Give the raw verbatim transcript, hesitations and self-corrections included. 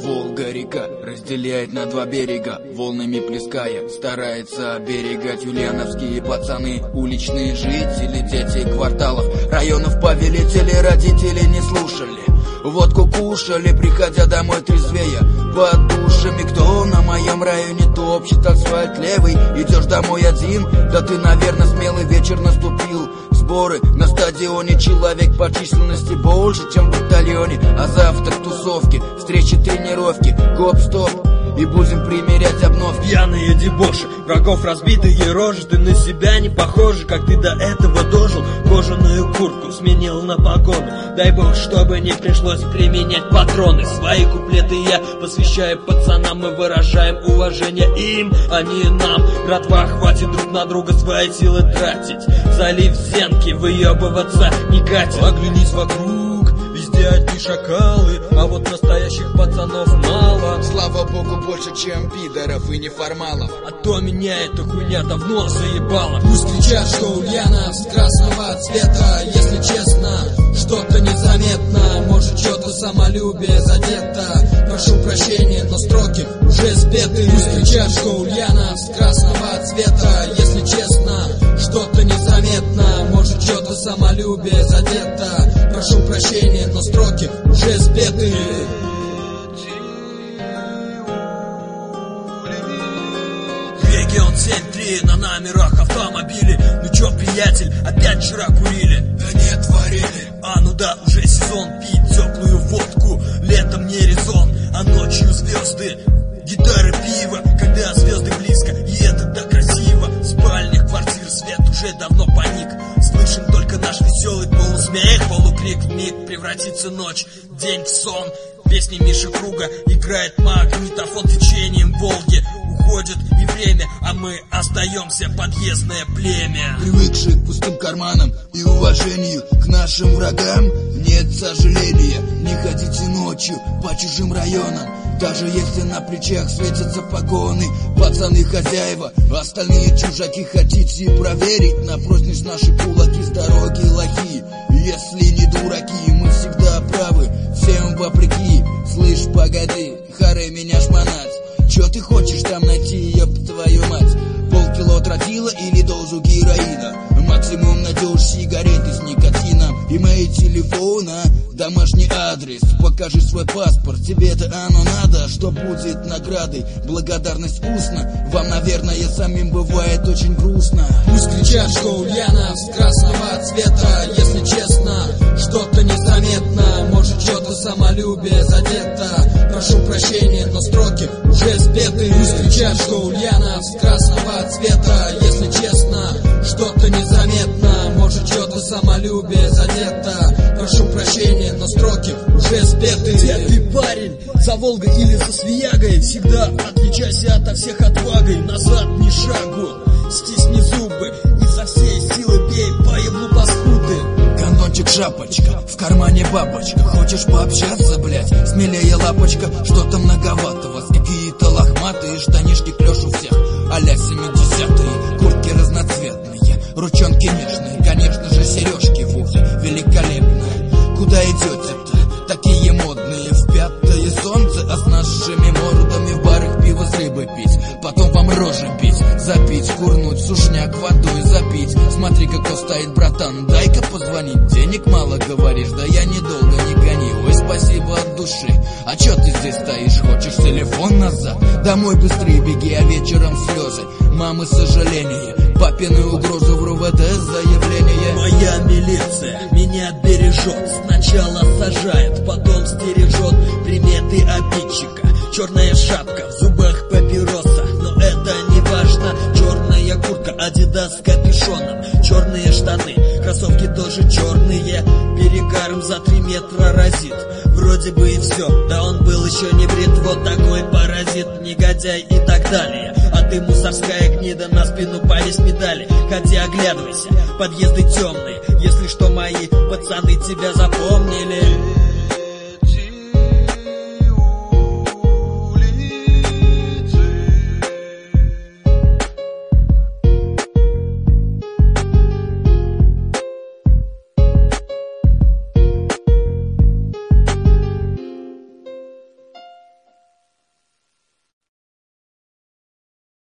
Волга-река разделяет на два берега, волнами плеская, старается оберегать ульяновские пацаны, уличные жители, дети кварталов, районов повелители, родители не слушали. Водку кушали, приходя домой трезвея, под душами. Кто на моем районе топчет асфальт левый? Идешь домой один? Да ты, наверное, смелый, вечер наступил. Сборы на стадионе, человек по численности больше, чем в батальоне. А завтра тусовки, встречи, тренировки, гоп-стоп, и будем примерять обновки. Пьяные дебоши, врагов разбитые рожи, ты на себя не похожи, как ты до этого дожил. Кожаную куртку сменил на погону, дай бог, чтобы не пришлось применять патроны. Свои куплеты я посвящаю пацанам, мы выражаем уважение им, а не нам. Братва, хватит друг на друга свои силы тратить, залив зенки, выебываться не катит. Оглянись вокруг, везде одни шакалы, а вот настоящих пацанов мало. Слава богу, больше, чем пидоров и неформалов. А то меня эта хуйня давно заебала. Пусть кричат, что Ульяновск красного цвета, если честно, что-то незаметно. Может, что-то самолюбие задето. Прошу прощения, но строки уже спеты. Пусть кричат, что Ульяновск красного цвета, если честно, что-то незаметно. Может, что-то самолюбие задето. Прошу прощения, но строки уже спеты. Регион семь три на номерах автомобилей. Ну чё, приятель, опять вчера курили? Да не творили. А ну да, уже сезон пить теплую водку. Летом не резон, а ночью звезды, гитары, пиво, когда звезды близко, и это да красиво. В спальнях квартир свет уже давно паник. Слышим только наш веселый полусмех, полукрик, вмиг превратится ночь, день в сон. Песни Миши Круга играет магнитофон течением Волги. Уходит и время, а мы остаемся подъездное племя. Привыкшие к пустым карманам и уважению к нашим врагам, нет сожаления, не ходите ночью по чужим районам. Даже если на плечах светятся погоны, пацаны хозяева, остальные чужаки. Хотите проверить, напротив наши кулаки с дороги лохи. Если не дураки, мы всегда правы, всем вопреки. Слышь, погоди, харе меня шмонать. Чё ты хочешь там найти, ёб твою мать? Полкило тротила или дозу героина? Максимум найдешь сигареты с никотином. Имей телефона, домашний адрес, покажи свой паспорт. Тебе-то оно надо, что будет наградой? Благодарность устно. Вам, наверное, самим бывает очень грустно. Пусть кричат, что Ульяновск красного цвета, если честно, что-то незаметно. Может, что-то самолюбие задето. Прошу прощения, но строки уже спеты. Пусть кричат, что Ульяновск красного цвета, если честно, что-то незаметно. Может, что-то самолюбие задето. Прошу прощения, но строки уже спеты. Где ты, парень? За Волгой или за Свиягой? Всегда отличайся ото всех отвагой. Назад ни шагу, стисни зубы и со всей силы бей по еблу паскуды. Кондончик, шапочка, в кармане бабочка. Хочешь пообщаться, блять? Смелее, лапочка. Что-то многовато вас, какие-то лохматые штанишки клёш у всех, а-ля семидесятые. Куртки разноцветные, ручонки нежные, конечно же сережки в ухе великолепные. Куда идете-то? Такие модные. В пятое солнце, а с нашими мордами в барах пиво с рыбой пить. Потом вам рожи бить, запить, курнуть, сушняк водой запить. Смотри, как кто стоит, братан, дай-ка позвонить. Денег мало, говоришь, да я недолго, не гони. Ой, спасибо от души. А чё ты здесь стоишь, хочешь телефон назад? Домой быстрее беги, а вечером слезы мамы сожаления, папины угрозы в РУВД заявление. Моя милиция меня бережет, сначала сажает, потом стережет. Приметы обидчика, черная шапка, в зубах папироса, но это не важно. Черная куртка, адидас с капюшоном, черные штаны, кроссовки тоже черные. Перегаром за три метра разит, вроде бы и все, да он был еще не брит. Вот такой паразит, негодяй и так далее. А ты мусорская гнида, на спину повесь медали. Хотя оглядывайся, подъезды темные, если что, мои пацаны тебя запомнили.